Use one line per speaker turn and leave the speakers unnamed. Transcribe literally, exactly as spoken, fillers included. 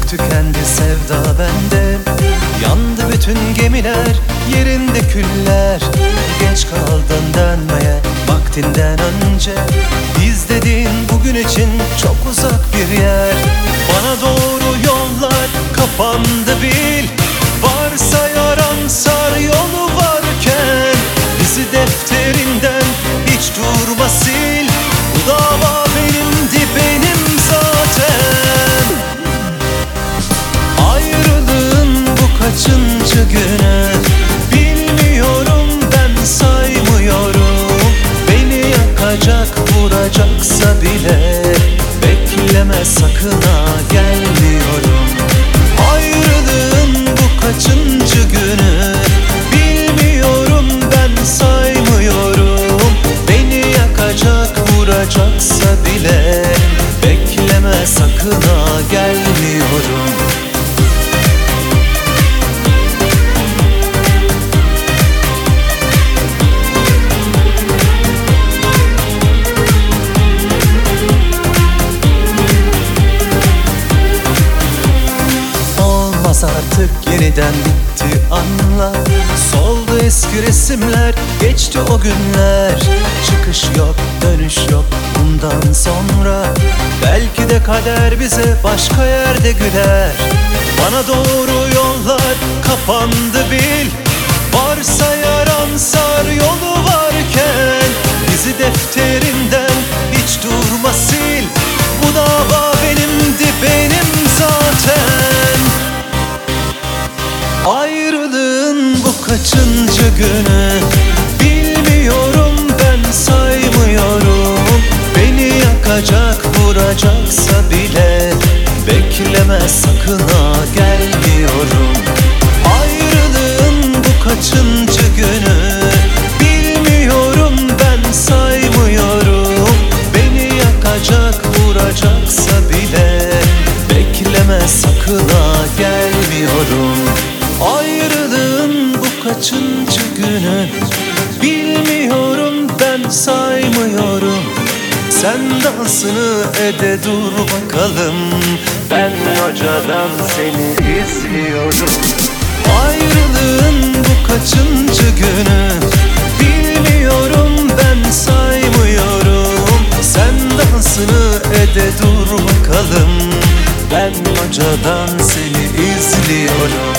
tükendi sevda bende. Yandı bütün gemiler, yerinde küller. Geç kaldın dönmeye vaktinden önce. Biz dediğin bugün için çok uzak bir yer. Bana doğru yollar kapandı bil. Varsa yaran sar yolu varken. Bizi defterinden hiç durma sil. Bu dava benimdi benim zaten. Ayrılığın bu kaçıncı günü bilmiyorum, ben saymıyorum. Beni yakacak vuracaksa bile bekleme sakın ha, gelmiyorum. Ayrılığın bu kaçıncı günü bilmiyorum, ben saymıyorum. Beni yakacak vuracaksa bile bekleme sakın ha, gelmiyorum. Artık yeniden bitti anla. Soldu eski resimler, geçti o günler. Çıkış yok, dönüş yok bundan sonra. Belki de kader bize başka yerde güler. Bana doğru yollar kapandı bil. Varsa yaran sar yolu varken. Bizi defterinden hiç durma sil. Bu dava benimdi benim zaten. Ayrılığın bu kaçıncı günü bilmiyorum, ben saymıyorum. Beni yakacak vuracaksa bile bekleme sakın ha, gelmiyorum. Ayrılığın bu kaçıncı günü bilmiyorum, ben saymıyorum. Beni yakacak vuracaksa bile bekleme sakın ha, gelmiyorum. Ayrılığın bu kaçıncı günü bilmiyorum, ben saymıyorum. Sen dansını ede dur bakalım, ben hocadan seni izliyorum. Ayrılığın bu kaçıncı günü bilmiyorum, ben saymıyorum. Sen dansını ede dur bakalım, ben hocadan seni izliyorum.